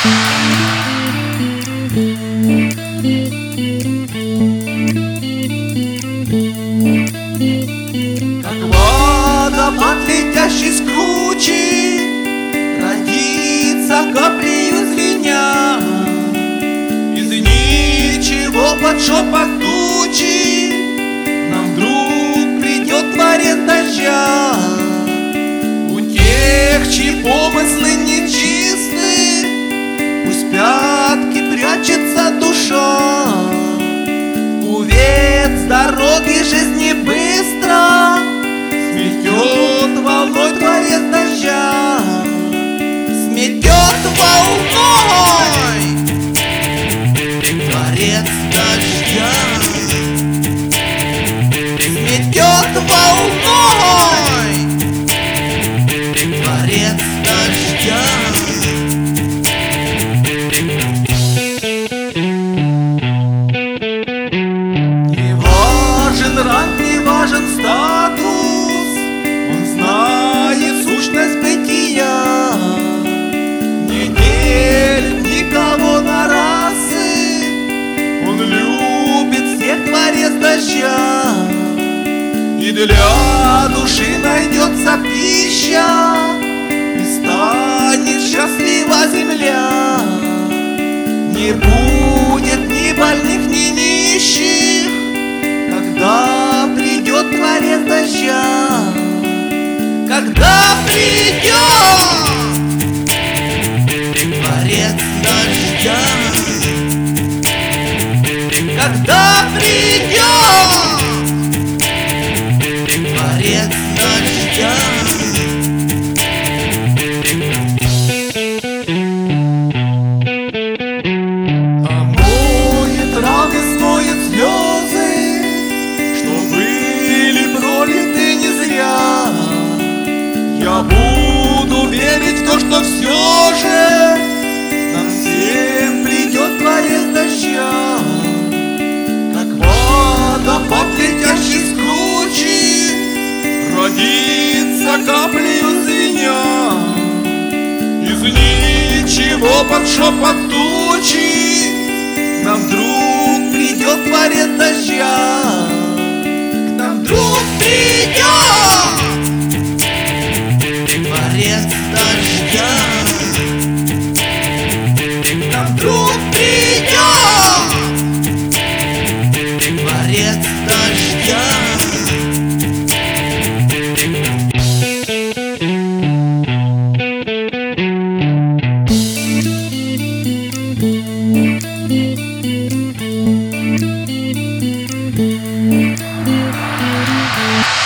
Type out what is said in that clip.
Как водопад, летящий с кручи, родится каплею звеня. Из ничего под шепот тучи нам вдруг придет Творец дождя. У тех, чьи помыслы нечисты, пусть пятки прячется душа. Увет с дороги жизни быстро сметет волной Творец дождя. Сметет волной Творец дождя. Сметет волной Творец дождя. Ранг, не важен статус, он знает сущность бытия. Не делит никого на расы, он любит всех, Творец дождя. И для души найдется пища, и станет счастлива земля. Не будет ни больных, ни нищих, когда придет Творец дождя. Когда придет Творец дождя. Когда придет Творец дождя. Омоет раны, смоет слезы, пролиты не зря. Я буду верить в то, что все же нам всем придет Творец дождя. Как водопад, летящий с кручи, родится каплею звеня. Из ничего под шепот тучи нам вдруг придет Творец дождя. Вдруг придет Творец дождя. Нам вдруг придет Творец дождя. Yeah.